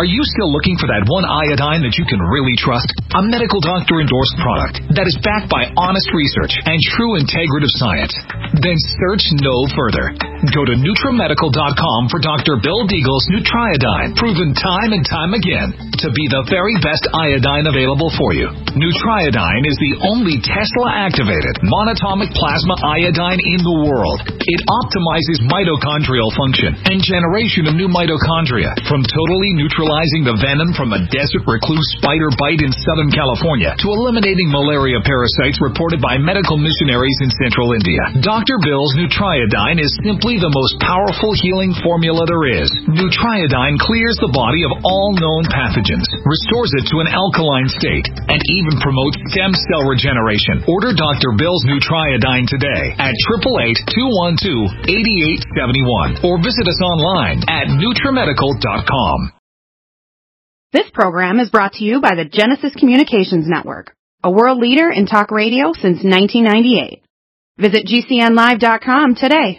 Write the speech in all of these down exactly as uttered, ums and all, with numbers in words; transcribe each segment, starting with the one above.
Are you still looking for that one iodine that you can really trust? A medical doctor-endorsed product that is backed by honest research and true integrative science? Then search no further. Go to Nutramedical dot com for Doctor Bill Deagle's Nutriodine, proven time and time again to be the very best iodine available for you. Nutriodine is the only Tesla-activated monatomic plasma iodine in the world. It optimizes mitochondrial function and generation of new mitochondria, from totally neutralizing the venom from a desert recluse spider bite in Southern California to eliminating malaria parasites reported by medical missionaries in central India. Doctor Bill's Nutriodine is simply the most powerful healing formula there is. Nutriodine clears the body of all known pathogens, restores it to an alkaline state, and even promotes stem cell regeneration. Order Doctor Bill's Nutriodine today at eight eight eight, two one two, eight eight seven one or visit us online at Nutramedical dot com. This program is brought to you by the Genesis Communications Network, a world leader in talk radio since nineteen ninety-eight. Visit G C N live dot com today.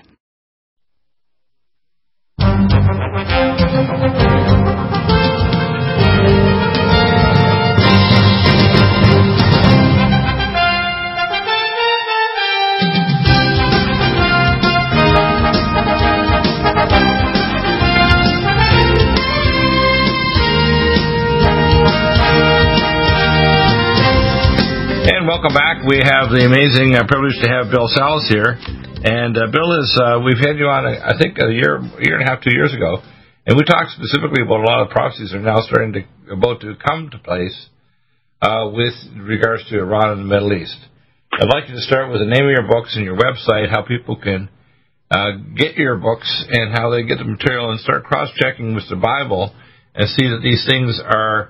And welcome back. We have the amazing uh, privilege to have Bill Salus here. And uh, Bill is, uh, we've had you on, I think, a year, year and a half, two years ago. And we talked specifically about a lot of prophecies that are now starting to, about to come to place uh, with regards to Iran and the Middle East. I'd like you to start with the name of your books and your website, how people can uh, get your books and how they get the material, and start cross-checking with the Bible and see that these things are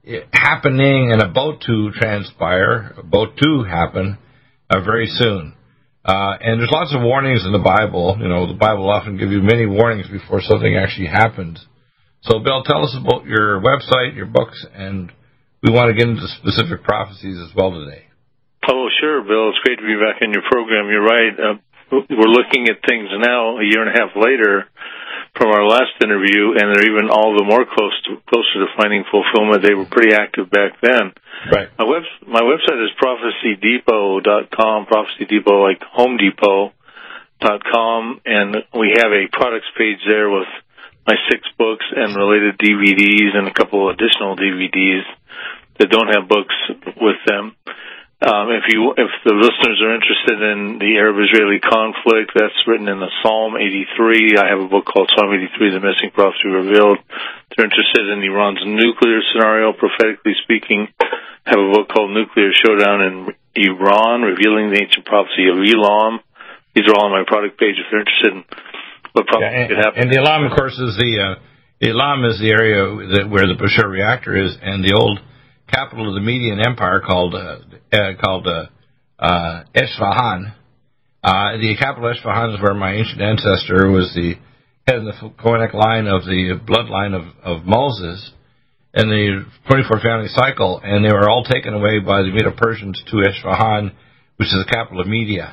happening and about to transpire, about to happen uh, very soon. Uh, and there's lots of warnings in the Bible. You know, the Bible will often give you many warnings before something actually happens. So, Bill, tell us about your website, your books, and we want to get into specific prophecies as well today. Oh, sure, Bill. It's great to be back in your program. You're right. Uh, we're looking at things now, a year and a half later, from our last interview, and they're even all the more close to, closer to finding fulfillment. They were pretty active back then. Right. My web my website is prophecy depot dot com, Prophecy Depot like Home Depot dot com, and we have a products page there with my six books and related D V Ds and a couple additional D V Ds that don't have books with them. Um, if you, if the listeners are interested in the Arab-Israeli conflict, that's written in the Psalm eighty-three. I have a book called Psalm eighty-three, The Missing Prophecy Revealed. If they're interested in Iran's nuclear scenario, prophetically speaking, I have a book called Nuclear Showdown in Iran, Revealing the Ancient Prophecy of Elam. These are all on my product page if they're interested in what prophecy yeah, and, could happen. And the Elam, of course, is the, uh, Elam is the area that, where the Bushehr reactor is, and the old capital of the Median Empire called uh, uh, called uh, uh, Esfahan. Uh, the capital of Esfahan is where my ancient ancestor was the head of the Kohenic line of the bloodline of, of Moses in the twenty-four family cycle, and they were all taken away by the Medo-Persians to Esfahan, which is the capital of Media.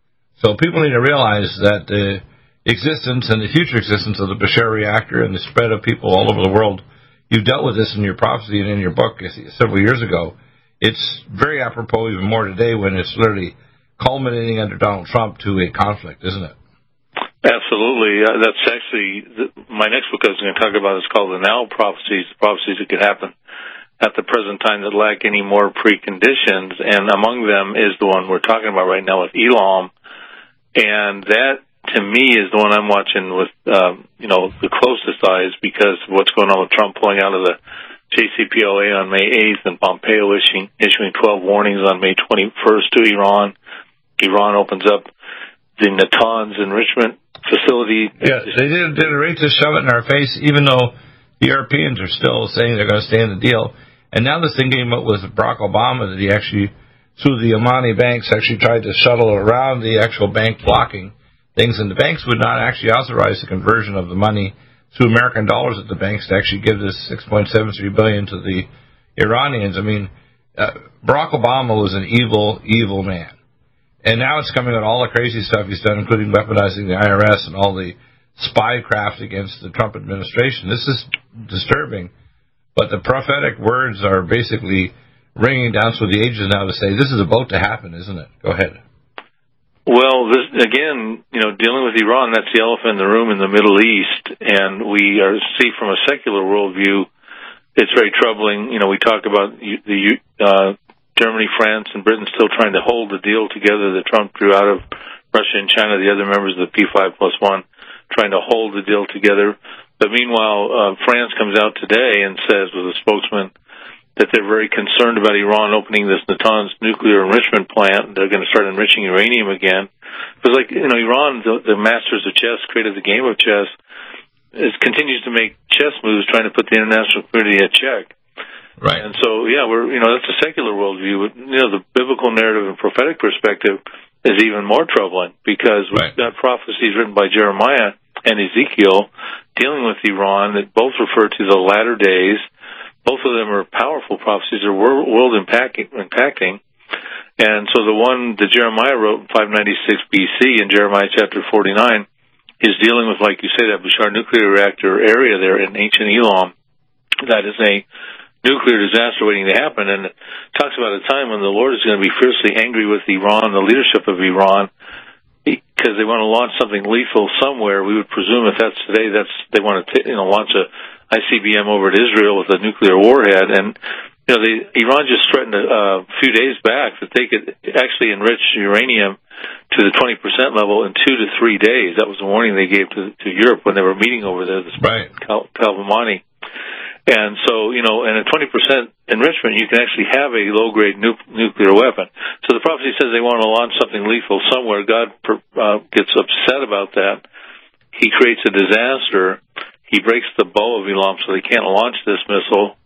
So people need to realize that the existence and the future existence of the Bushehr reactor and the spread of people all over the world. You've dealt with this in your prophecy and in your book several years ago. It's very apropos even more today when it's literally culminating under Donald Trump to a conflict, isn't it? Absolutely. Uh, that's actually the, my next book I was going to talk about is called The Now Prophecies, the prophecies that could happen at the present time that lack any more preconditions, and among them is the one we're talking about right now with Elam, and that to me is the one I'm watching with, um, you know, the closest eyes because of what's going on with Trump pulling out of the J C P O A on May eighth and Pompeo issuing, issuing twelve warnings on May twenty-first to Iran. Iran opens up the Natanz enrichment facility. Yeah, they did, did a racist shove it in our face, even though the Europeans are still saying they're going to stay in the deal. And now this thing came up with Barack Obama that he actually, through the Omani banks, actually tried to shuttle around the actual bank blocking things, and the banks would not actually authorize the conversion of the money through American dollars at the banks to actually give this six point seven three billion dollars to the Iranians. I mean, uh, Barack Obama was an evil, evil man. And now it's coming out all the crazy stuff he's done, including weaponizing the I R S and all the spy craft against the Trump administration. This is disturbing. but the prophetic words are basically ringing down through the ages now to say this is about to happen, isn't it? Go ahead. Well, this, again, you know, dealing with Iran, that's the elephant in the room in the Middle East, and we are, see from a secular worldview, it's very troubling. You know, we talk about the uh, Germany, France, and Britain still trying to hold the deal together that Trump drew out of Russia and China, the other members of the P five plus one, trying to hold the deal together. But meanwhile, uh, France comes out today and says, with a spokesman, that they're very concerned about Iran opening this Natanz nuclear enrichment plant. They're going to start enriching uranium again. Because, like, you know, Iran, the, the masters of chess, created the game of chess, is, continues to make chess moves trying to put the international community at check. Right. And so, yeah, we're, you know, that's a secular worldview. But, you know, the biblical narrative and prophetic perspective is even more troubling because we've got prophecies written by Jeremiah and Ezekiel dealing with Iran that both refer to the latter days. Both of them are powerful prophecies, they're world impacting, impacting. And so the one that Jeremiah wrote in five ninety-six B C in Jeremiah chapter forty-nine is dealing with, like you say, that Bushehr nuclear reactor area there in ancient Elam. That is a nuclear disaster waiting to happen. And it talks about a time when the Lord is going to be fiercely angry with Iran, the leadership of Iran, because they want to launch something lethal somewhere. We would presume if that's today, that's they want to t- you know launch a I C B M over at Israel with a nuclear warhead. And you know, they, Iran just threatened a, a few days back that they could actually enrich uranium to the twenty percent level in two to three days. That was the warning they gave to, to Europe when they were meeting over there, this right. Cal- Calvamani. And so, you know, and a twenty percent enrichment, you can actually have a low-grade nu- nuclear weapon. So the prophecy says they want to launch something lethal somewhere. God uh, gets upset about that. He creates a disaster. He breaks the bow of Elam so they can't launch this missile.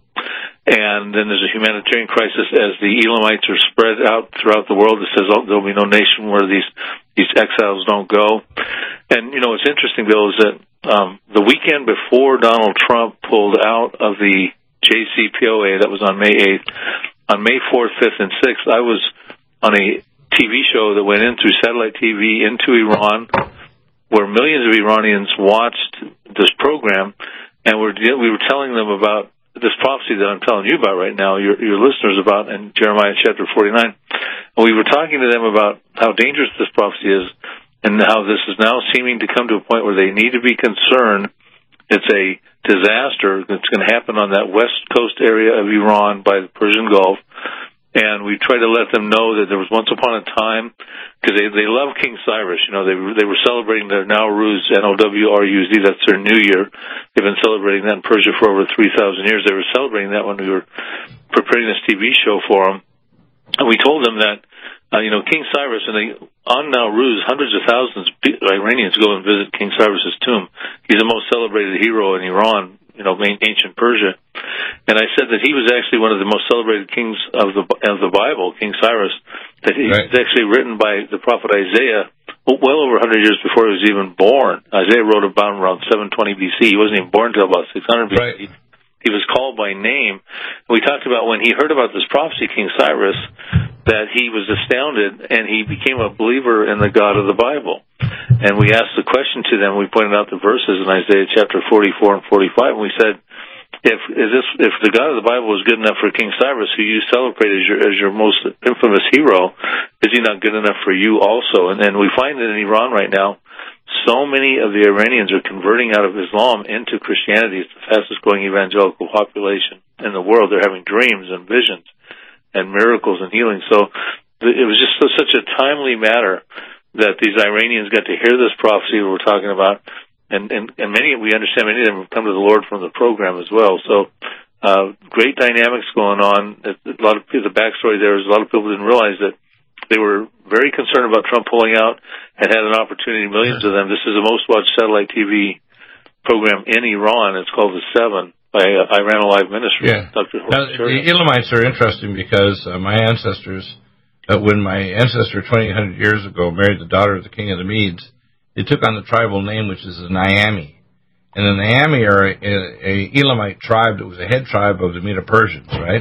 And then there's a humanitarian crisis as the Elamites are spread out throughout the world. It says oh, there'll be no nation where these these exiles don't go. And, you know, what's interesting, Bill, is that um, the weekend before Donald Trump pulled out of the J C P O A, that was on May eighth, on May fourth, fifth, and sixth, I was on a T V show that went in through satellite T V into Iran, where millions of Iranians watched this program, and we're, we were telling them about this prophecy that I'm telling you about right now, your, your listeners about, in Jeremiah chapter forty-nine. And we were talking to them about how dangerous this prophecy is and how this is now seeming to come to a point where they need to be concerned. It's a disaster that's going to happen on that west coast area of Iran by the Persian Gulf. And we tried to let them know that there was once upon a time, because they they love King Cyrus. You know, they they were celebrating their Nowruz, N O W R U Z. That's their New Year. They've been celebrating that in Persia for over three thousand years. They were celebrating that when we were preparing this T V show for them. And we told them that, uh, you know, King Cyrus, and they, on Nowruz, hundreds of thousands of Iranians go and visit King Cyrus's tomb. He's the most celebrated hero in Iran, you know, ancient Persia. And I said that he was actually one of the most celebrated kings of the of the Bible, King Cyrus, that he right. was actually written by the prophet Isaiah well over one hundred years before he was even born. Isaiah wrote about him around seven twenty B C. He wasn't even born until about six hundred B C. Right. He was called by name. We talked about when he heard about this prophecy, King Cyrus, that he was astounded and he became a believer in the God of the Bible. And we asked the question to them. We pointed out the verses in Isaiah chapter forty-four and forty-five, and we said, If is this if the God of the Bible was good enough for King Cyrus, who you celebrate as your as your most infamous hero, is he not good enough for you also? And then we find that in Iran right now, so many of the Iranians are converting out of Islam into Christianity. It's the fastest growing evangelical population in the world. They're having dreams and visions and miracles and healing. So it was just such a timely matter that these Iranians got to hear this prophecy we're talking about. And, and, and many, we understand many of them have come to the Lord from the program as well. So, uh, great dynamics going on. A lot of people, the backstory there is a lot of people didn't realize that they were very concerned about Trump pulling out and had an opportunity, millions of them. This is the most watched satellite T V program in Iran. It's called The Seven by uh, Iran Alive Ministry. Yeah. Doctor Now, the Elamites are interesting because uh, my ancestors, uh, when my ancestor twenty-eight hundred years ago married the daughter of the king of the Medes, they took on the tribal name, which is the Niami. And the Niami are a, a Elamite tribe that was a head tribe of the Medo-Persians, right?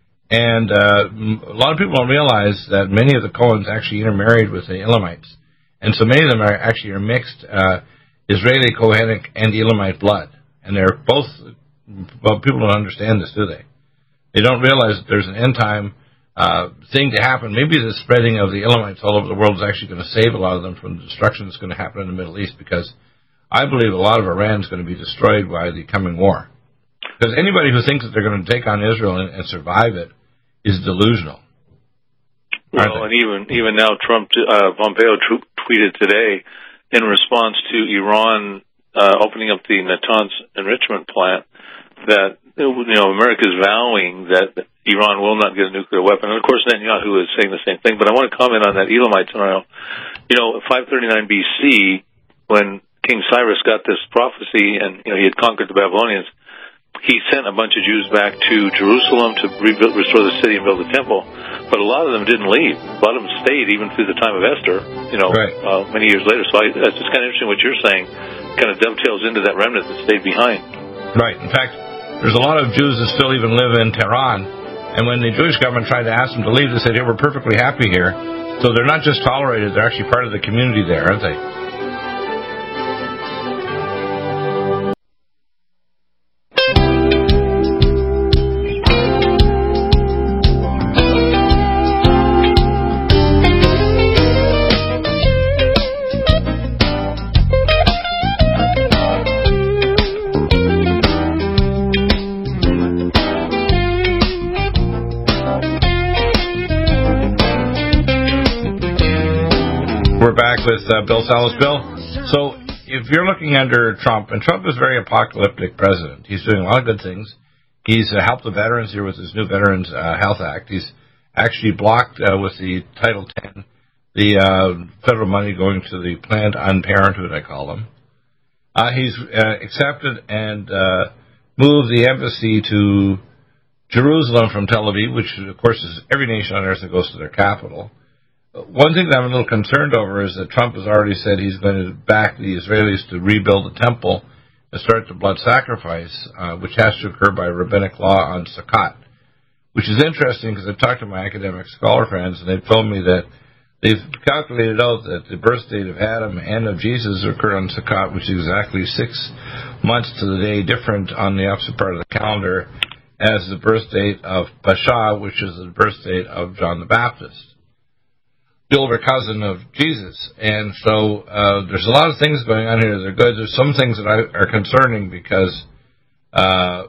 And uh, a lot of people don't realize that many of the Cohens actually intermarried with the Elamites. And so many of them are actually are mixed uh, Israeli, Kohenic, and Elamite blood. And they're both well, people don't understand this, do they? They don't realize that there's an end time uh, thing to happen. Maybe the spreading of the Elamites all over the world is actually going to save a lot of them from the destruction that's going to happen in the Middle East, because I believe a lot of Iran is going to be destroyed by the coming war. Because anybody who thinks that they're going to take on Israel and, and survive it is delusional. Well, and even even now, Trump uh, Pompeo t- tweeted today in response to Iran uh, opening up the Natanz enrichment plant that, you know, America is vowing that Iran will not get a nuclear weapon. And of course, Netanyahu is saying the same thing. But I want to comment on that Elamite scenario. You know, five thirty-nine B C, when King Cyrus got this prophecy, and you know he had conquered the Babylonians, he sent a bunch of Jews back to Jerusalem to rebuild, restore the city and build the temple. But a lot of them didn't leave. A lot of them stayed even through the time of Esther, you know, right. uh, many years later. So I, that's just kind of interesting what you're saying. Kind of dovetails into that remnant that stayed behind. Right. In fact, there's a lot of Jews that still even live in Tehran. And when the Jewish government tried to ask them to leave, they said, hey, we're perfectly happy here. So they're not just tolerated, they're actually part of the community there, aren't they? We're back with uh, Bill Salus. Bill, so if you're looking under Trump, and Trump is a very apocalyptic president, he's doing a lot of good things. He's uh, helped the veterans here with his new Veterans uh, Health Act. He's actually blocked uh, with the Title ten the uh, federal money going to the Planned Unparenthood, I call them. Uh, he's uh, accepted and uh, moved the embassy to Jerusalem from Tel Aviv, which, of course, is every nation on earth that goes to their capital. One thing that I'm a little concerned over is that Trump has already said he's going to back the Israelis to rebuild the temple and start the blood sacrifice, uh, which has to occur by rabbinic law on Sukkot, which is interesting because I've talked to my academic scholar friends, and they've told me that they've calculated out that the birth date of Adam and of Jesus occurred on Sukkot, which is exactly six months to the day different on the opposite part of the calendar as the birth date of Pascha, which is the birth date of John the Baptist, the older cousin of Jesus. And so uh, there's a lot of things going on here that are good. There's some things that I, are concerning because uh,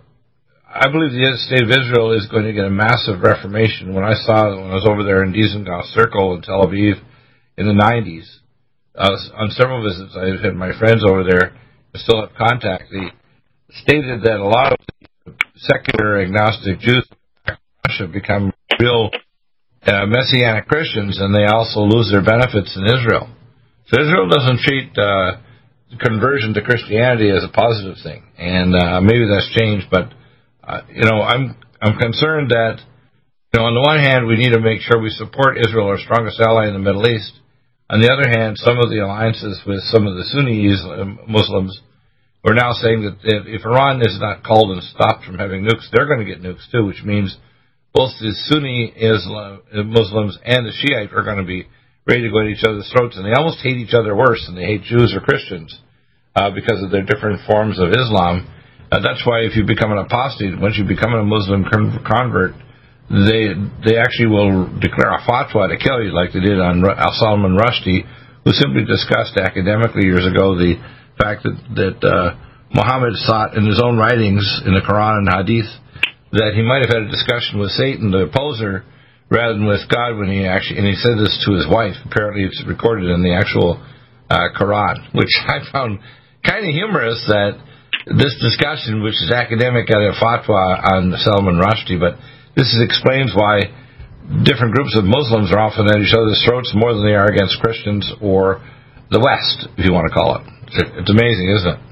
I believe the state of Israel is going to get a massive reformation. When I saw it when I was over there in Dizengoff Circle in Tel Aviv in the nineties, uh, on several visits I had my friends over there, I still have contact, they stated that a lot of the secular agnostic Jews in Russia become real Uh, Messianic Christians, and they also lose their benefits in Israel. So Israel doesn't treat uh, conversion to Christianity as a positive thing, and uh, maybe that's changed. But uh, you know, I'm I'm concerned that, you know, on the one hand we need to make sure we support Israel, our strongest ally in the Middle East. On the other hand, some of the alliances with some of the Sunni Muslims are now saying that if Iran is not called and stopped from having nukes, they're going to get nukes too, which means both the Sunni Islam, Muslims and the Shiite are going to be ready to go at each other's throats, and they almost hate each other worse than they hate Jews or Christians uh, because of their different forms of Islam. Uh, that's why if you become an apostate, once you become a Muslim convert, they they actually will declare a fatwa to kill you, like they did on Salman Rushdie, who simply discussed academically years ago the fact that, that uh, Muhammad sought in his own writings in the Quran and Hadith that he might have had a discussion with Satan, the opposer, rather than with God when he actually, and he said this to his wife. Apparently it's recorded in the actual uh, Quran, which I found kind of humorous that this discussion, which is academic, got a fatwa on Salman Rushdie, but this is, explains why different groups of Muslims are often at each other's throats more than they are against Christians or the West, if you want to call it. It's amazing, isn't it?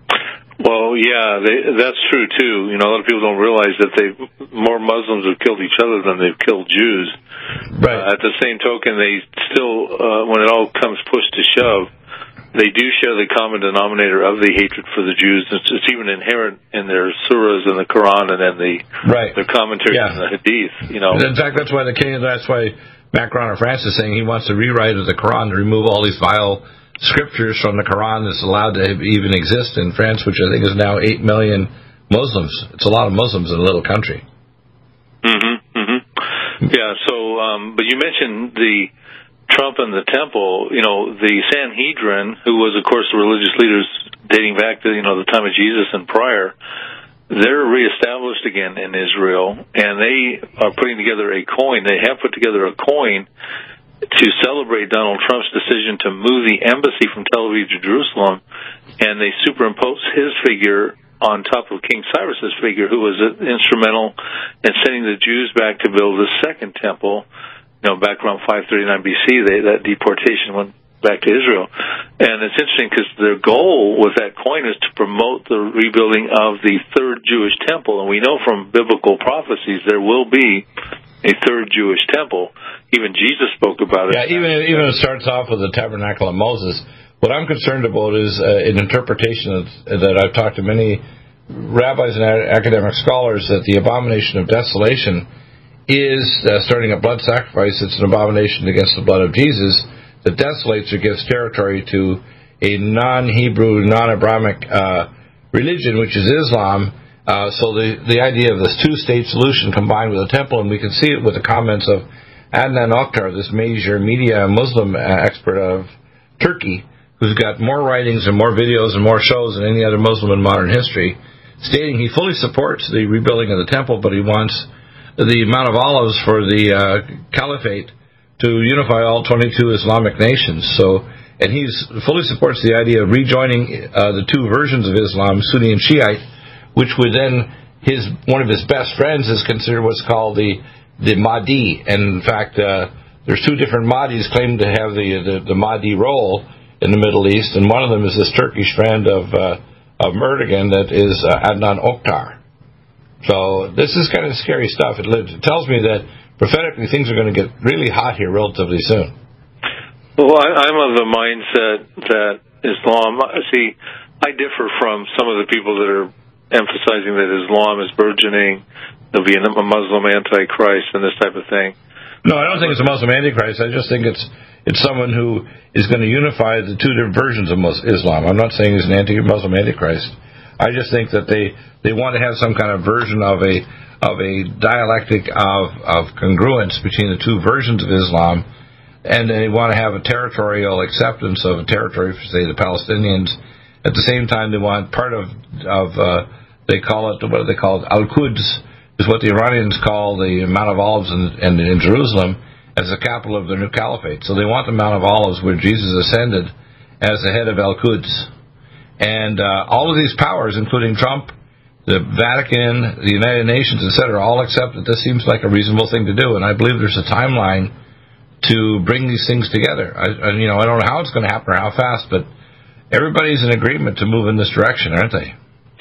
Well, yeah, they, that's true too. You know, a lot of people don't realize that they more Muslims have killed each other than they've killed Jews. Right. Uh, at the same token, they still, uh, when it all comes push to shove, they do share the common denominator of the hatred for the Jews. It's, it's even inherent in their surahs in the Quran and then the right. their commentaries yeah. in the Hadith. You know, in fact, that's why the king. That's why Macron of France is saying he wants to rewrite of the Quran to remove all these vile scriptures from the Quran that's allowed to even exist in France, which I think is now eight million Muslims. It's a lot of Muslims in a little country. Mm-hmm. Mm-hmm. Yeah. So, um, but you mentioned the Trump and the temple. You know, the Sanhedrin, who was, of course, the religious leaders dating back to, you know, the time of Jesus and prior. They're reestablished again in Israel, and they are putting together a coin. They have put together a coin to celebrate Donald Trump's decision to move the embassy from Tel Aviv to Jerusalem, and they superimpose his figure on top of King Cyrus's figure, who was instrumental in sending the Jews back to build the second temple. You know, back around five thirty-nine B C, they, that deportation went back to Israel. And it's interesting because their goal with that coin is to promote the rebuilding of the third Jewish temple. And we know from biblical prophecies there will be a third Jewish temple. Even Jesus spoke about it. Yeah, even, even it starts off with the tabernacle of Moses. What I'm concerned about is uh, an interpretation of, that I've talked to many rabbis and academic scholars that the abomination of desolation is, uh, starting a blood sacrifice, it's an abomination against the blood of Jesus, that desolates or gives territory to a non-Hebrew, non-Abrahamic uh, religion, which is Islam. Uh, so the, the idea of this two-state solution combined with a temple, and we can see it with the comments of Adnan Oktar, this major media Muslim uh, expert of Turkey, who's got more writings and more videos and more shows than any other Muslim in modern history, stating he fully supports the rebuilding of the temple, but he wants the Mount of Olives for the uh, caliphate to unify all twenty-two Islamic nations. So, and he fully supports the idea of rejoining uh, the two versions of Islam, Sunni and Shiite, which would then, his one of his best friends is considered what's called the the Mahdi. And in fact, uh, there's two different Mahdis claiming to have the, the the Mahdi role in the Middle East, and one of them is this Turkish friend of uh, of Erdogan that is uh, Adnan Oktar. So this is kind of scary stuff. It, it tells me that prophetically, things are going to get really hot here relatively soon. Well, I, I'm of the mindset that Islam, see, I differ from some of the people that are emphasizing that Islam is burgeoning, there'll be a Muslim antichrist and this type of thing. No, I don't think it's a Muslim antichrist. I just think it's it's someone who is going to unify the two different versions of Islam. I'm not saying he's an anti-Muslim antichrist. I just think that they, they want to have some kind of version of a of a dialectic of, of congruence between the two versions of Islam, and they want to have a territorial acceptance of a territory for, say, the Palestinians. At the same time, they want part of, of uh, they call it, what do they call it, Al-Quds, is what the Iranians call the Mount of Olives in, in, in Jerusalem, as the capital of their new caliphate. So they want the Mount of Olives where Jesus ascended as the head of Al-Quds. And uh, all of these powers, including Trump, the Vatican, the United Nations, et cetera, all accept that this seems like a reasonable thing to do, and I believe there's a timeline to bring these things together. I, and, you know, I don't know how it's going to happen or how fast, but everybody's in agreement to move in this direction, aren't they?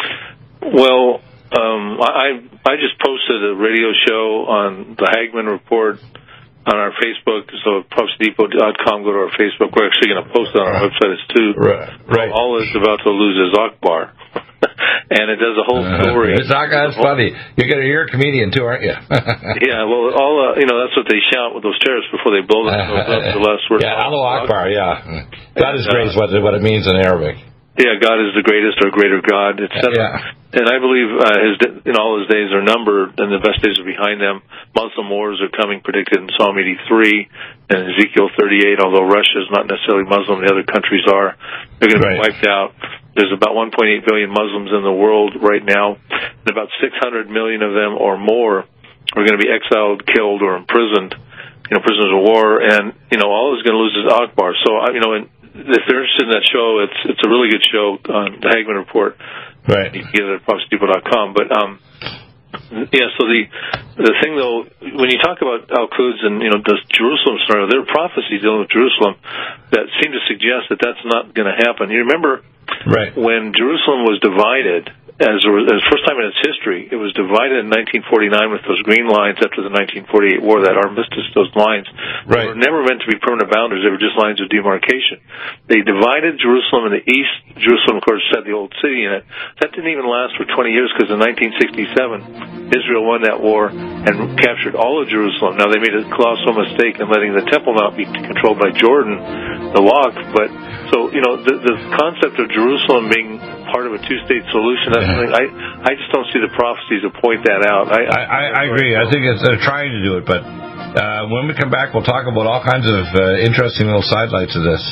Well, um, I I just posted a radio show on the Hagman Report on our Facebook, so prophecy depot dot com, go to our Facebook. We're actually going to post it on our website too. Right. right. Allah is about to lose his Akbar. And it does a whole story. Uh, it's not that's funny. You're gonna you're a comedian too, aren't you? Yeah, well, all uh, you know, that's what they shout with those terrorists before they blow themselves up. The last word. Yeah, Allah Akbar. Yeah, God is great. Is what what it means in Arabic. Yeah, God is the greatest or greater God, et cetera. Yeah. And I believe uh, his in all his days are numbered, and the best days are behind them. Muslim wars are coming, predicted in Psalm eighty-three and Ezekiel thirty-eight. Although Russia is not necessarily Muslim, the other countries are. They're going to be wiped out. There's about one point eight billion Muslims in the world right now, and about six hundred million of them or more are going to be exiled, killed, or imprisoned. You know, prisoners of war, and you know, all is going to lose his Akbar. So, you know, in, if they're interested in that show, it's it's a really good show on the Hagman Report. Right. You can get it at prophecy depot dot com. But um, yeah. So the the thing though, when you talk about Al-Quds and you know the Jerusalem scenario, there are prophecies dealing with Jerusalem that seem to suggest that that's not going to happen. You remember, right, when Jerusalem was divided? As, a, as the first time in its history, it was divided in nineteen forty-nine with those green lines after the nineteen forty-eight war, that armistice, those lines. Right. They were never meant to be permanent boundaries. They were just lines of demarcation. They divided Jerusalem in the east. Jerusalem, of course, had the old city in it. That didn't even last for twenty years because in nineteen sixty-seven, Israel won that war and captured all of Jerusalem. Now, they made a colossal mistake in letting the Temple Mount be controlled by Jordan, the Waqf. But, so, you know, the, the concept of Jerusalem being part of a two-state solution. That's something I I just don't see the prophecies to point that out. I I, I, I agree. I think it's, they're trying to do it, but uh, when we come back, we'll talk about all kinds of uh, interesting little sidelights of this.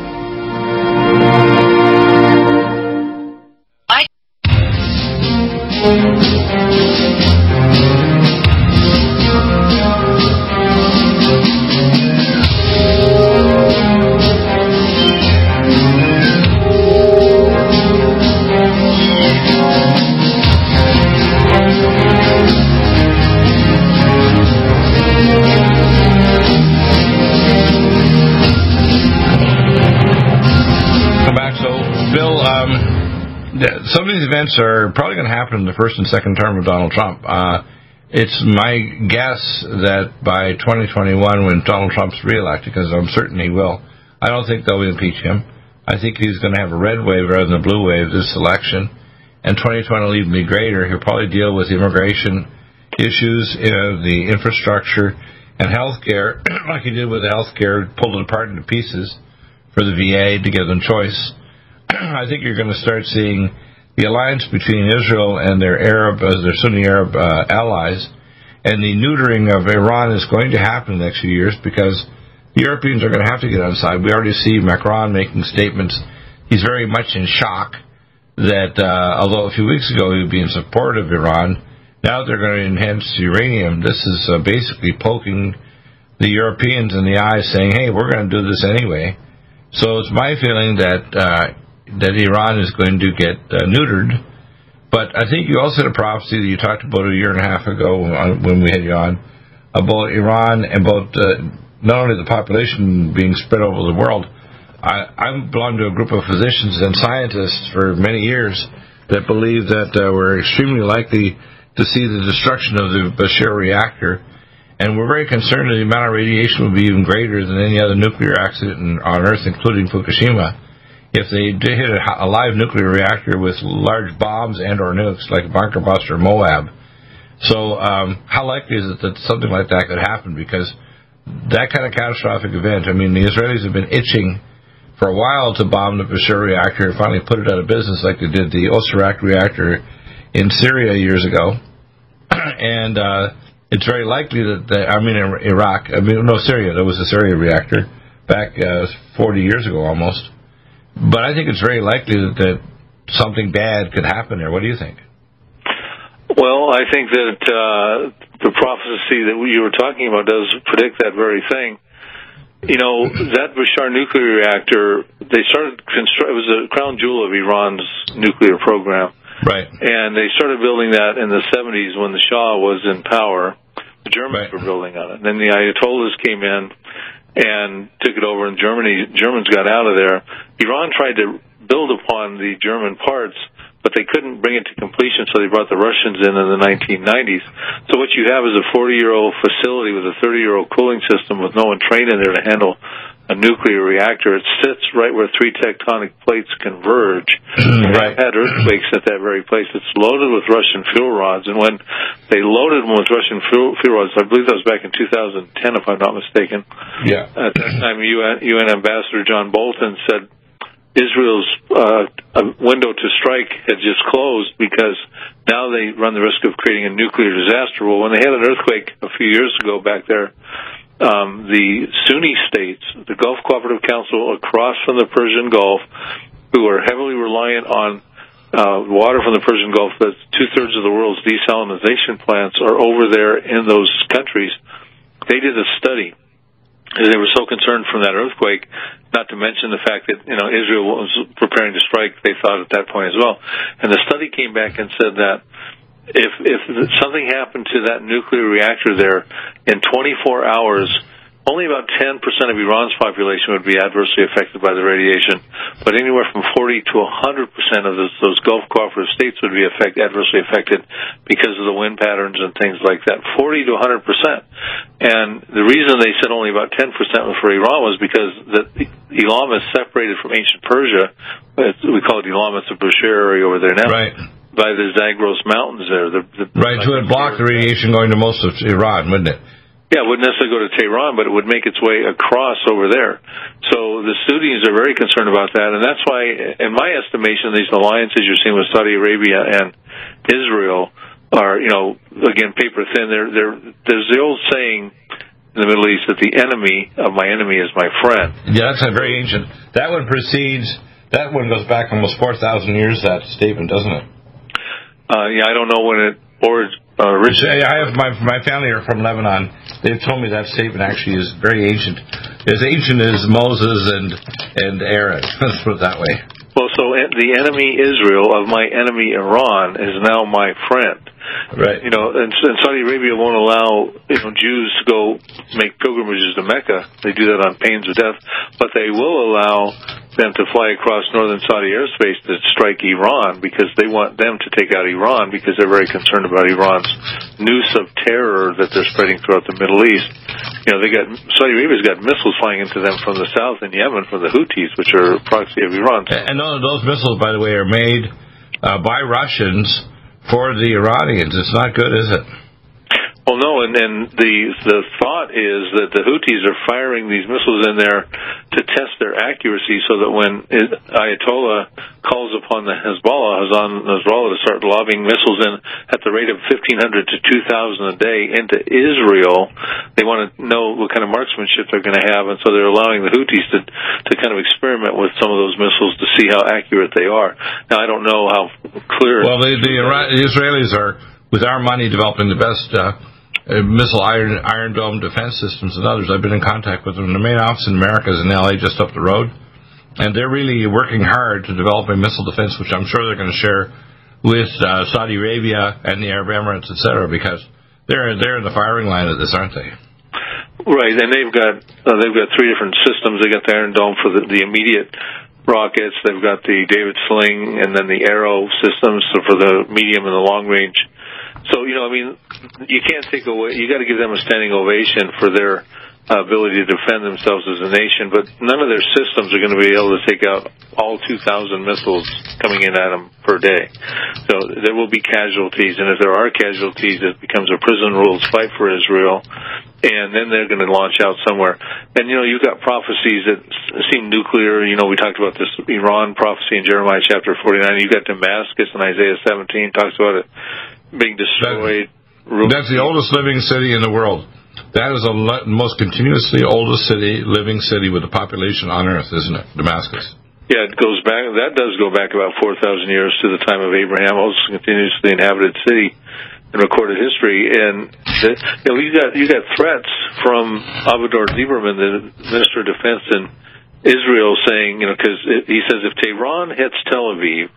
Some of these events are probably going to happen in the first and second term of Donald Trump. Uh, it's my guess that by twenty twenty-one, when Donald Trump's reelected, because I'm certain he will, I don't think they'll impeach him. I think he's going to have a red wave rather than a blue wave this election, and twenty twenty will even be greater. He'll probably deal with immigration issues, you know, the infrastructure, and health care, like he did with health care, pulled it apart into pieces for the V A to give them choice. I think you're going to start seeing the alliance between Israel and their Arab, uh, their Sunni Arab uh, allies, and the neutering of Iran is going to happen in the next few years because the Europeans are going to have to get on side. We already see Macron making statements. He's very much in shock that, uh, although a few weeks ago he would be in support of Iran, now they're going to enhance uranium. This is uh, basically poking the Europeans in the eye, saying, hey, we're going to do this anyway. So it's my feeling that uh, that Iran is going to get uh, neutered. But I think you also had a prophecy that you talked about a year and a half ago when we had you on, about Iran and about uh, not only the population being spread over the world. I, I belong to a group of physicians and scientists for many years that believe that uh, we're extremely likely to see the destruction of the Bashir reactor. And we're very concerned that the amount of radiation will be even greater than any other nuclear accident on Earth, including Fukushima. If they did hit a live nuclear reactor with large bombs and or nukes, like Bunker Buster Moab. So um, how likely is it that something like that could happen? Because that kind of catastrophic event, I mean, the Israelis have been itching for a while to bomb the Bashir reactor and finally put it out of business like they did the Osirak reactor in Syria years ago. and uh, it's very likely that, they, I mean, in Iraq, I mean, no, Syria, there was a Syria reactor back uh, forty years ago almost. But I think it's very likely that, that something bad could happen there. What do you think? Well, I think that uh, the prophecy that you were talking about does predict that very thing. You know, that Bashar nuclear reactor, they started construct. It was a crown jewel of Iran's nuclear program. Right. And they started building that in the seventies when the Shah was in power. The Germans right. were building on it. And then the Ayatollahs came in and took it over, and Germany, Germans got out of there. Iran tried to build upon the German parts, but they couldn't bring it to completion, so they brought the Russians in in the nineteen nineties. So what you have is a forty-year-old facility with a thirty-year-old cooling system with no one trained in there to handle a nuclear reactor. It sits right where three tectonic plates converge. Right. They've had earthquakes at that very place. It's loaded with Russian fuel rods, and when they loaded them with Russian fuel, fuel rods, I believe that was back in two thousand ten, if I'm not mistaken. Yeah. At that time, U N, U N Ambassador John Bolton said Israel's uh, window to strike had just closed because now they run the risk of creating a nuclear disaster. Well, when they had an earthquake a few years ago back there, Um, the Sunni states, the Gulf Cooperative Council across from the Persian Gulf, who are heavily reliant on uh, water from the Persian Gulf, that two-thirds of the world's desalination plants are over there in those countries. They did a study. They were so concerned from that earthquake, not to mention the fact that, you know, Israel was preparing to strike, they thought at that point as well. And the study came back and said that If if something happened to that nuclear reactor there in twenty-four hours, only about ten percent of Iran's population would be adversely affected by the radiation, but anywhere from forty to one hundred percent of those, those Gulf cooperative states would be affect, adversely affected because of the wind patterns and things like that, forty to one hundred percent. And the reason they said only about ten percent for Iran was because the, Elam is separated from ancient Persia. We call it Elam, it's a Bashir area over there now. Right. By the Zagros Mountains there. The, the, right, so it would block the radiation going to most of Iran, wouldn't it? Yeah, it wouldn't necessarily go to Tehran, but it would make its way across over there. So So the Sunnis are very concerned about that, and that's why, in my estimation, these alliances you're seeing with Saudi Arabia and Israel are, you know, again, paper thin. They're, they're, there's the old saying in the Middle East that the enemy of my enemy is my friend. Yeah, that's a very ancient. That one precedes, that one goes back almost four thousand years, that statement, doesn't it? Uh, yeah, I don't know when it or uh, originated. I have my my family are from Lebanon. They've told me that statement actually is very ancient. As ancient as Moses and and Aaron. Let's put it that way. Well, so the enemy Israel of my enemy Iran is now my friend. Right. You know, and, and Saudi Arabia won't allow, you know, Jews to go make pilgrimages to Mecca. They do that on pains of death. But they will allow them to fly across northern Saudi airspace to strike Iran because they want them to take out Iran because they're very concerned about Iran's noose of terror that they're spreading throughout the Middle East. You know, they got Saudi Arabia's got missiles flying into them from the south in Yemen from the Houthis, which are a proxy of Iran. And those missiles, by the way, are made uh, by Russians for the Iranians. It's not good, is it? Well, no, and, and the the thought is that the Houthis are firing these missiles in there to test their accuracy so that when it, Ayatollah calls upon the Hezbollah, Hassan Nasrallah, to start lobbing missiles in at the rate of fifteen hundred to two thousand a day into Israel, they want to know what kind of marksmanship they're going to have, and so they're allowing the Houthis to, to kind of experiment with some of those missiles to see how accurate they are. Now, I don't know how clear... Well, the, the, Ira- the Israelis are, with our money, developing the best... Uh, Uh, missile iron iron dome defense systems and others. I've been in contact with them. The main office in America is in L A, just up the road, and they're really working hard to develop a missile defense, which I'm sure they're going to share with uh, Saudi Arabia and the Arab Emirates, et cetera, because they're they're in the firing line of this, aren't they? Right, and they've got uh, they've got three different systems. They got the Iron Dome for the, the immediate rockets. They've got the David Sling, and then the Arrow systems for the medium and the long range. So, you know, I mean, you can't take away, you got to give them a standing ovation for their uh, ability to defend themselves as a nation, but none of their systems are going to be able to take out all two thousand missiles coming in at them per day. So there will be casualties, and if there are casualties, it becomes a prison rules fight for Israel, and then they're going to launch out somewhere. And, you know, you've got prophecies that seem nuclear. You know, we talked about this Iran prophecy in Jeremiah chapter forty-nine. You've got Damascus in Isaiah seventeen, talks about it being destroyed. That, that's the oldest living city in the world. That is the le- most continuously oldest city, living city with a population on earth, isn't it? Damascus. Yeah, it goes back. That does go back about four thousand years to the time of Abraham. Most continuously inhabited city in recorded history. And the, you know, you got you got threats from Avigdor Lieberman, the Minister of Defense in Israel, saying, you know, because he says if Tehran hits Tel Aviv,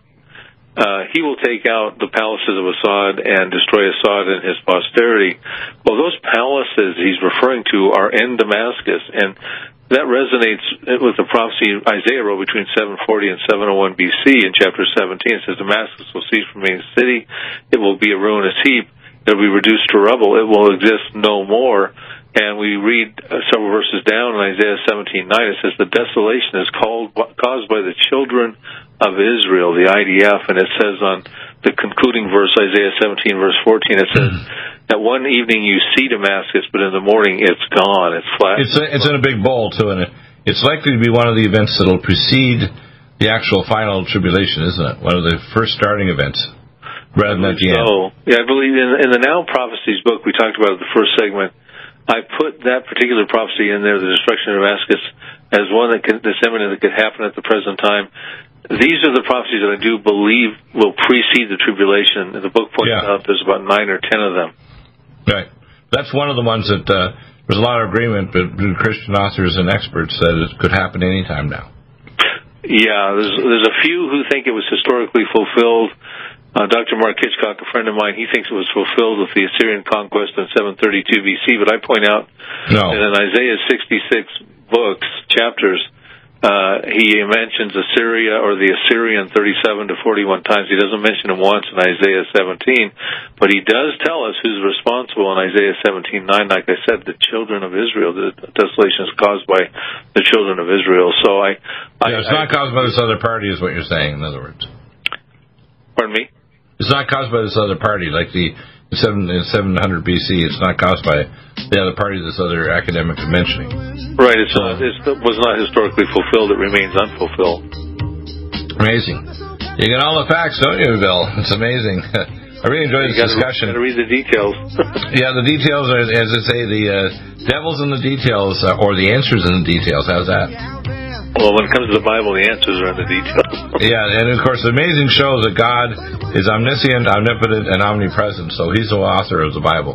Uh, he will take out the palaces of Assad and destroy Assad and his posterity. Well, those palaces he's referring to are in Damascus, and that resonates with the prophecy Isaiah wrote between seven forty and seven oh one B C in chapter seventeen. It says, Damascus will cease from being a city. It will be a ruinous heap. It will be reduced to rubble. It will exist no more. And we read uh, several verses down in Isaiah seventeen nine. It says, the desolation is called, caused by the children of Israel, the I D F. And it says on the concluding verse, Isaiah seventeen, verse fourteen, it says, that one evening you see Damascus, but in the morning it's gone. It's flat. It's, a, it's in a big bowl, too, and it, it's likely to be one of the events that will precede the actual final tribulation, isn't it? One of the first starting events, rather than at the end. Oh, yeah, I believe in, in the Now Prophecies book we talked about in the first segment, I put that particular prophecy in there, the destruction of Damascus, as one that could, that's imminent, that could happen at the present time. These are the prophecies that I do believe will precede the tribulation. The book points yeah. out there's about nine or ten of them. Right. That's one of the ones that uh, there's a lot of agreement between Christian authors and experts that it could happen any time now. Yeah, there's there's a few who think it was historically fulfilled. Uh, Doctor Mark Hitchcock, a friend of mine, he thinks it was fulfilled with the Assyrian conquest in seven thirty-two B C, but I point out no. that in Isaiah sixty-six books, chapters, uh, he mentions Assyria or the Assyrian thirty-seven to forty-one times. He doesn't mention them once in Isaiah seventeen, but he does tell us who's responsible in Isaiah seventeen nine. Like I said, the children of Israel. The desolation is caused by the children of Israel. So I, I yeah, it's not I, caused by this other party, is what you're saying. In other words, pardon me. It's not caused by this other party, like the seven hundred B C. It's not caused by the other party this other academic is mentioning. Right. It's not. It was not historically fulfilled. It remains unfulfilled. Amazing. You get all the facts, don't you, Bill? It's amazing. I really enjoyed this discussion. You got to read the details. Yeah, the details are, as I say, the uh, devil's in the details, uh, or the answers in the details. How's that? Well, when it comes to the Bible, the answers are in the details. Yeah, and of course, the amazing shows that God is omniscient, omnipotent, and omnipresent. So He's the author of the Bible.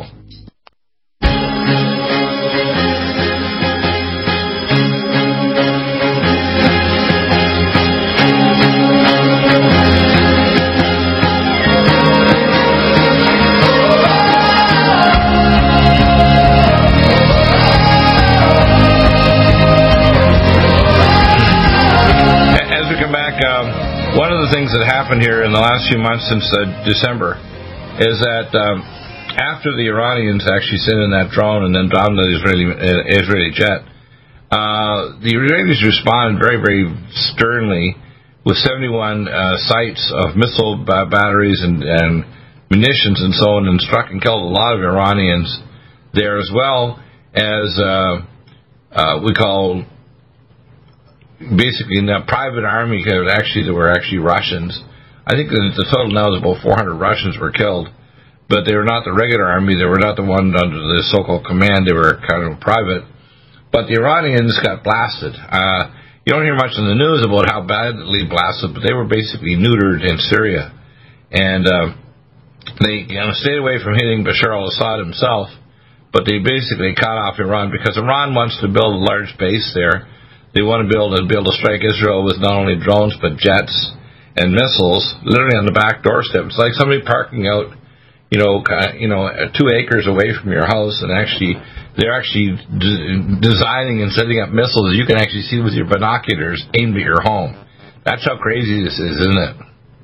One of the things that happened here in the last few months since uh, December is that um, after the Iranians actually sent in that drone and then bombed the Israeli uh, Israeli jet, uh, the Israelis responded very, very sternly with seventy-one uh, sites of missile b- batteries and, and munitions and so on, and struck and killed a lot of Iranians there, as well as uh, uh, we call. Basically, in that private army, actually, there were actually Russians. I think that the total now is about four hundred Russians were killed, but they were not the regular army. They were not the one under the so-called command. They were kind of private. But the Iranians got blasted. Uh, you don't hear much in the news about how badly blasted, but they were basically neutered in Syria. And uh, they you know, stayed away from hitting Bashar al-Assad himself, but they basically cut off Iran because Iran wants to build a large base there. They want to build and be able to strike Israel with not only drones but jets and missiles, literally on the back doorstep. It's like somebody parking out, you know, you know, two acres away from your house, and actually they're actually d- designing and setting up missiles that you can actually see with your binoculars aimed at your home. That's how crazy this is, isn't it?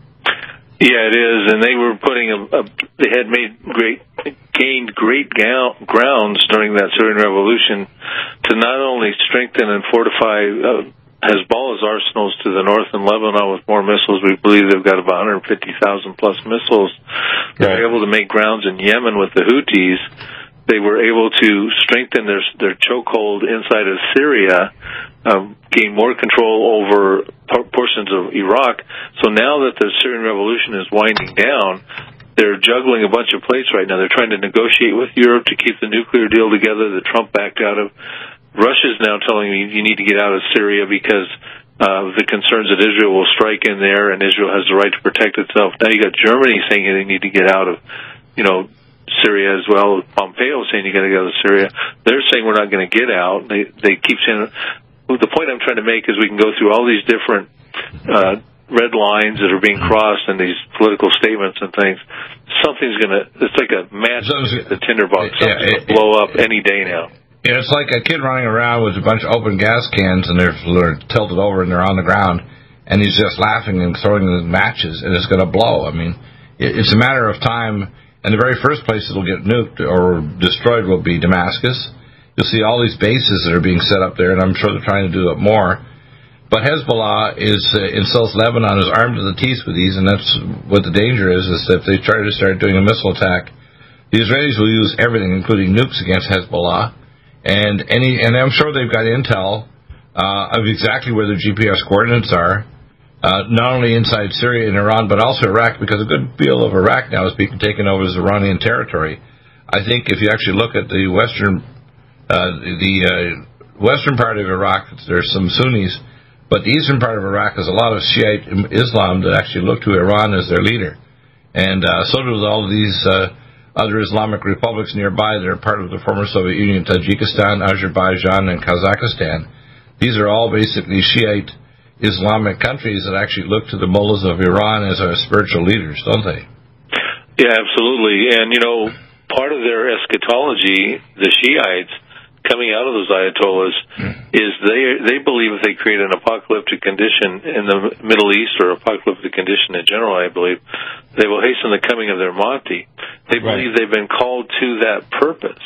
Yeah, it is. And they were putting a, a they had made great gained great ga- grounds during that Syrian revolution to not only strengthen and fortify uh, Hezbollah's arsenals to the north in Lebanon with more missiles. We believe they've got about one hundred fifty thousand plus missiles. They were able to make grounds in Yemen with the Houthis. They were able to strengthen their their chokehold inside of Syria, um, gain more control over por- portions of Iraq. So now that the Syrian revolution is winding down, they're juggling a bunch of plates right now. They're trying to negotiate with Europe to keep the nuclear deal together that Trump backed out of. Russia's now telling me you need to get out of Syria because of the concerns that Israel will strike in there, and Israel has the right to protect itself. Now you got Germany saying they need to get out of, you know, Syria as well. Pompeo saying you got to go to Syria. They're saying we're not going to get out. They they keep saying. Well, the point I'm trying to make is we can go through all these different uh, red lines that are being crossed in these political statements and things. Something's going to. It's like a match at the tinderbox. Something's yeah, going to blow up any day now. Yeah, it's like a kid running around with a bunch of open gas cans, and they're, they're tilted over and they're on the ground, and he's just laughing and throwing the matches, and it's going to blow. I mean, it, it's a matter of time. And the very first place it'll get nuked or destroyed will be Damascus. You'll see all these bases that are being set up there, and I'm sure they're trying to do it more. But Hezbollah is uh, in South Lebanon is armed to the teeth with these, and that's what the danger is, is that if they try to start doing a missile attack, the Israelis will use everything, including nukes, against Hezbollah. And any, and I'm sure they've got intel uh, of exactly where their G P S coordinates are, uh, not only inside Syria and Iran, but also Iraq, because a good deal of Iraq now is being taken over as Iranian territory. I think if you actually look at the western, uh, the uh, western part of Iraq, there's some Sunnis, but the eastern part of Iraq is a lot of Shiite Islam that actually look to Iran as their leader, and uh, so do all of these uh, other Islamic republics nearby that are part of the former Soviet Union, Tajikistan, Azerbaijan, and Kazakhstan. These are all basically Shiite Islamic countries that actually look to the mullahs of Iran as our spiritual leaders, don't they? Yeah, absolutely. And, you know, part of their eschatology, the Shiites, coming out of those Ayatollahs, mm. is they they believe if they create an apocalyptic condition in the Middle East, or apocalyptic condition in general, I believe, they will hasten the coming of their Mahdi. They believe right. they've been called to that purpose.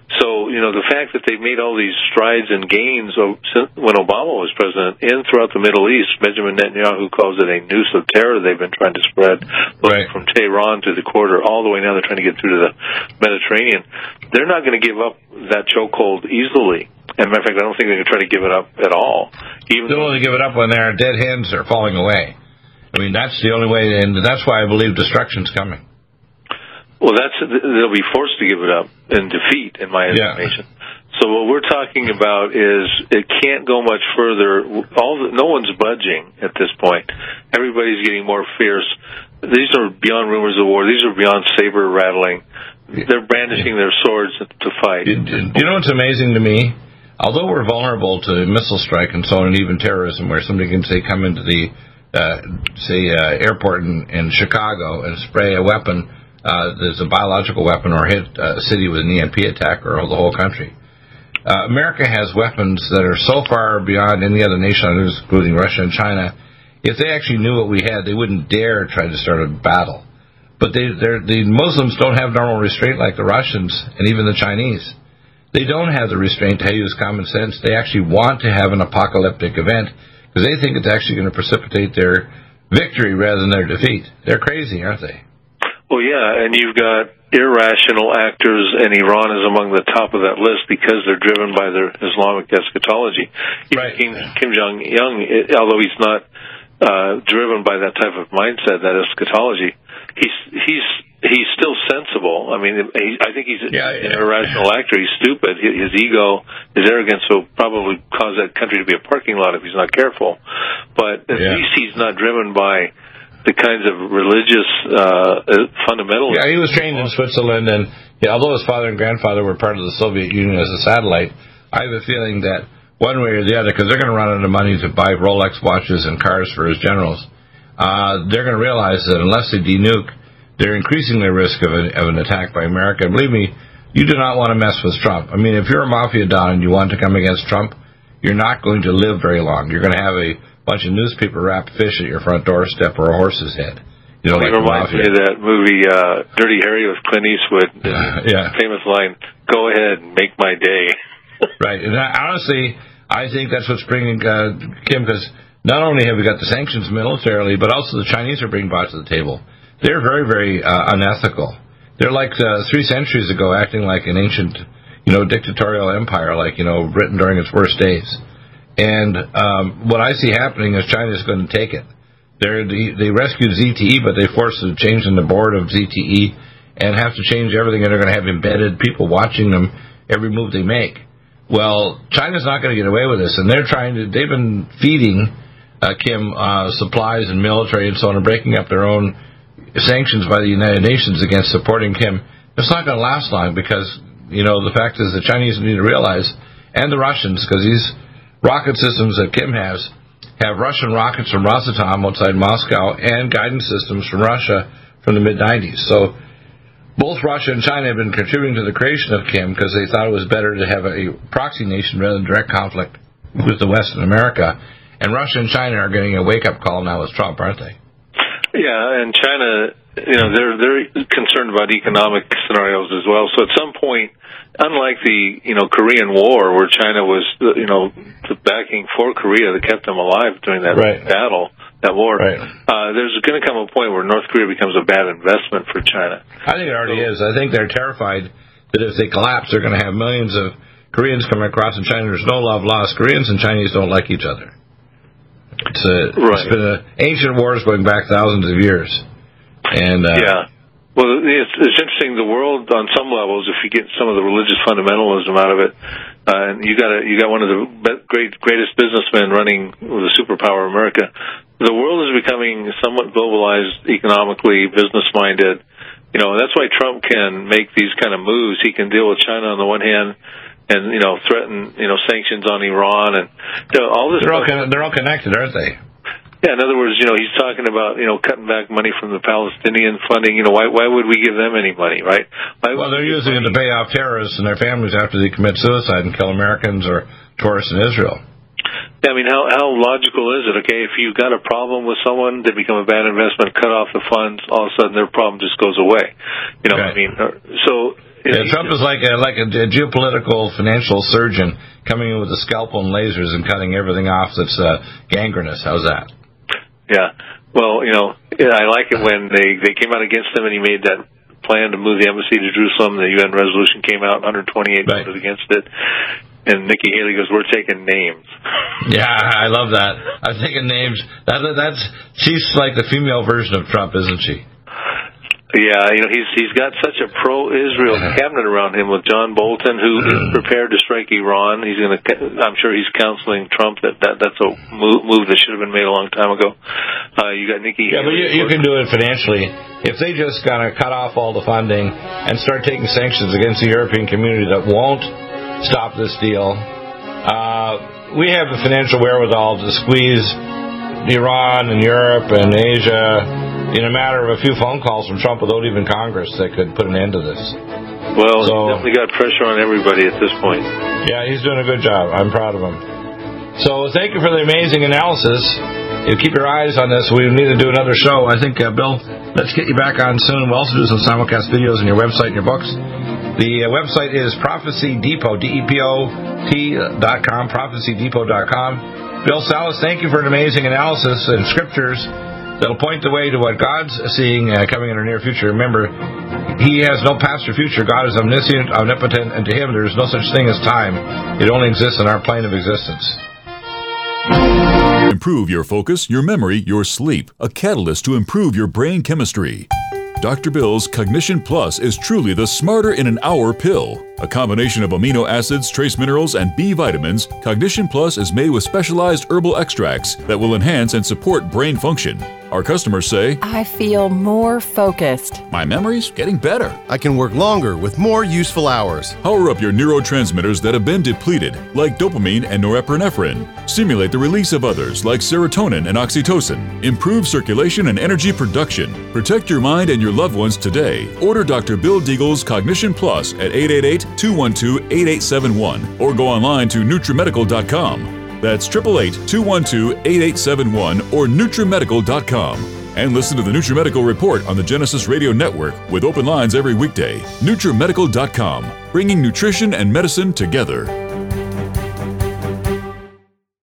So, you know, the fact that they've made all these strides and gains when Obama was president and throughout the Middle East, Benjamin Netanyahu calls it a noose of terror they've been trying to spread, right, from Tehran to the quarter, all the way now they're trying to get through to the Mediterranean. They're not going to give up that chokehold easily. As a matter of fact, I don't think they're going to try to give it up at all. Even They'll only give it up when their dead hands are falling away. I mean, that's the only way, and that's why I believe destruction's coming. Well, that's they'll be forced to give it up in defeat, in my estimation. Yeah. So what we're talking about is it can't go much further. All the, no one's budging at this point. Everybody's getting more fierce. These are beyond rumors of war. These are beyond saber rattling. They're brandishing their swords to fight. You, you know what's amazing to me? Although we're vulnerable to missile strike and so on, and even terrorism, where somebody can say come into the uh, say uh, airport in, in Chicago and spray a weapon. Uh, there's a biological weapon or hit a city with an E M P attack or the whole country. Uh, America has weapons that are so far beyond any other nation, including Russia and China. If they actually knew what we had, they wouldn't dare try to start a battle. But they, the Muslims don't have normal restraint like the Russians and even the Chinese. They don't have the restraint to use common sense. They actually want to have an apocalyptic event because they think it's actually going to precipitate their victory rather than their defeat. They're crazy, aren't they? Well, yeah, and you've got irrational actors, and Iran is among the top of that list because they're driven by their Islamic eschatology. Right. Kim, Kim Jong-un, although he's not uh, driven by that type of mindset, that eschatology, he's he's he's still sensible. I mean, he, I think he's yeah, an yeah. irrational actor. He's stupid. His ego, his arrogance will probably cause that country to be a parking lot if he's not careful. But at yeah. least he's not driven by the kinds of religious uh, fundamentals. Yeah, he was trained in Switzerland, and yeah, although his father and grandfather were part of the Soviet Union as a satellite, I have a feeling that one way or the other, because they're going to run out of money to buy Rolex watches and cars for his generals, uh, they're going to realize that unless they denuke, they're increasing their risk of an, of an attack by America. And believe me, you do not want to mess with Trump. I mean, if you're a mafia don and you want to come against Trump, you're not going to live very long. You're going to have a bunch of newspaper wrapped fish at your front doorstep or a horse's head. You know, it like reminds me of that movie uh, Dirty Harry with Clint Eastwood. Uh, yeah. Famous line, "Go ahead and make my day." Right. And I, honestly, I think that's what's bringing uh, Kim, because not only have we got the sanctions militarily, but also the Chinese are being brought to the table. They're very, very uh, unethical. They're like uh, three centuries ago acting like an ancient, you know, dictatorial empire, like, you know, Britain during its worst days. And um, what I see happening is China's going to take it. They're, they they rescued Z T E, but they forced a change in the board of Z T E and have to change everything, and they're going to have embedded people watching them every move they make. Well, China's not going to get away with this, and they're trying to. They've been feeding uh, Kim uh, supplies and military and so on, and breaking up their own sanctions by the United Nations against supporting Kim. It's not going to last long because, you know, the fact is the Chinese need to realize, and the Russians, because these rocket systems that Kim has have Russian rockets from Rosatom outside Moscow and guidance systems from Russia from the mid nineties. So both Russia and China have been contributing to the creation of Kim because they thought it was better to have a proxy nation rather than direct conflict with the West and America. And Russia and China are getting a wake-up call now with Trump, aren't they? Yeah, and China, you know, they're they're concerned about economic scenarios as well. So at some point, unlike the, you know, Korean War, where China was, you know, the backing for Korea that kept them alive during that right. battle, that war, right. uh, there's going to come a point where North Korea becomes a bad investment for China. I think it already so, is. I think they're terrified that if they collapse, they're going to have millions of Koreans coming across in China. There's no love lost. Koreans and Chinese don't like each other. It's, a, right. it's been a, ancient wars going back thousands of years. And uh, yeah. Well, it's, it's interesting. The world, on some levels, if you get some of the religious fundamentalism out of it, uh, and you got a, you got one of the great greatest businessmen running with a superpower, America. The world is becoming somewhat globalized, economically, business-minded. You know, that's why Trump can make these kind of moves. He can deal with China on the one hand, and, you know, threaten, you know, sanctions on Iran and, you know, all this. They're all, con- they're all connected, aren't they? Yeah, in other words, you know, he's talking about, you know, cutting back money from the Palestinian funding. You know, why why would we give them any money, right? Why well, they're using money? It to pay off terrorists and their families after they commit suicide and kill Americans or tourists in Israel. I mean, how how logical is it? Okay, if you've got a problem with someone, they become a bad investment, cut off the funds, all of a sudden their problem just goes away. You know okay. what I mean? So Yeah, Trump is like a, like a geopolitical financial surgeon coming in with a scalpel and lasers and cutting everything off that's uh, gangrenous. How's that? Yeah. Well, you know, I like it when they, they came out against him and he made that plan to move the embassy to Jerusalem. The U N resolution came out, one hundred twenty-eight right. voted against it. And Nikki Haley goes, "We're taking names." Yeah, I love that. I'm taking names. That, that's she's like the female version of Trump, isn't she? Yeah, you know, he's he's got such a pro-Israel cabinet around him with John Bolton, who is prepared to strike Iran. He's going to. I'm sure he's counseling Trump that, that that's a move, move that should have been made a long time ago. Uh, you got Nikki. Yeah, but you, you can do it financially if they just kind of cut off all the funding and start taking sanctions against the European community that won't stop this deal. Uh, we have the financial wherewithal to squeeze Iran and Europe and Asia in a matter of a few phone calls from Trump without even Congress that could put an end to this. Well, so, he's definitely got pressure on everybody at this point. Yeah, he's doing a good job. I'm proud of him. So thank you for the amazing analysis. You keep your eyes on this. We need to do another show. I think, uh, Bill, let's get you back on soon. We'll also do some simulcast videos on your website and your books. The uh, website is Prophecy Depot, D E P O T dot com, prophecy depot dot com. Bill Salus, thank you for an amazing analysis and scriptures that'll point the way to what God's seeing uh, coming in our near future. Remember, He has no past or future. God is omniscient, omnipotent, and to Him there is no such thing as time. It only exists in our plane of existence. Improve your focus, your memory, your sleep. A catalyst to improve your brain chemistry. Doctor Bill's Cognition Plus is truly the smarter in an hour pill. A combination of amino acids, trace minerals, and B vitamins, Cognition Plus is made with specialized herbal extracts that will enhance and support brain function. Our customers say, I feel more focused. My memory's getting better. I can work longer with more useful hours. Power up your neurotransmitters that have been depleted, like dopamine and norepinephrine. Stimulate the release of others, like serotonin and oxytocin. Improve circulation and energy production. Protect your mind and your loved ones today. Order Doctor Bill Deagle's Cognition Plus at eight eight eight, two one two, eight eight seven one or go online to NutriMedical dot com. That's eight eight eight, two one two, eight eight seven one or NutriMedical dot com. And listen to the NutriMedical Report on the Genesis Radio Network with open lines every weekday. NutriMedical dot com, bringing nutrition and medicine together.